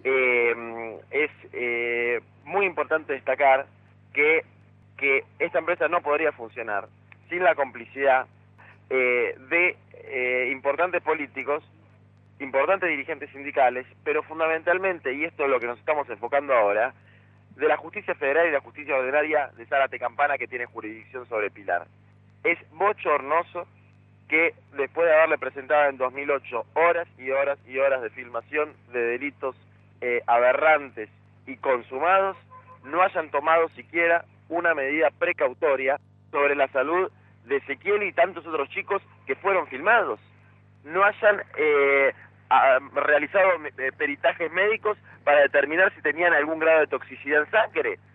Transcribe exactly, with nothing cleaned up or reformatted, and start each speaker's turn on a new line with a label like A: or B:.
A: eh, es eh, muy importante destacar que, que esta empresa no podría funcionar sin la complicidad eh, de eh, importantes políticos, importantes dirigentes sindicales, pero fundamentalmente, y esto es lo que nos estamos enfocando ahora, de la justicia federal y la justicia ordinaria de Zárate Campana, que tiene jurisdicción sobre Pilar. Es bochornoso que después de haberle presentado en dos mil ocho horas y horas y horas de filmación de delitos eh, aberrantes y consumados, no hayan tomado siquiera una medida precautoria sobre la salud de Ezequiel y tantos otros chicos que fueron filmados. No hayan eh, a, realizado eh, peritajes médicos para determinar si tenían algún grado de toxicidad en sangre.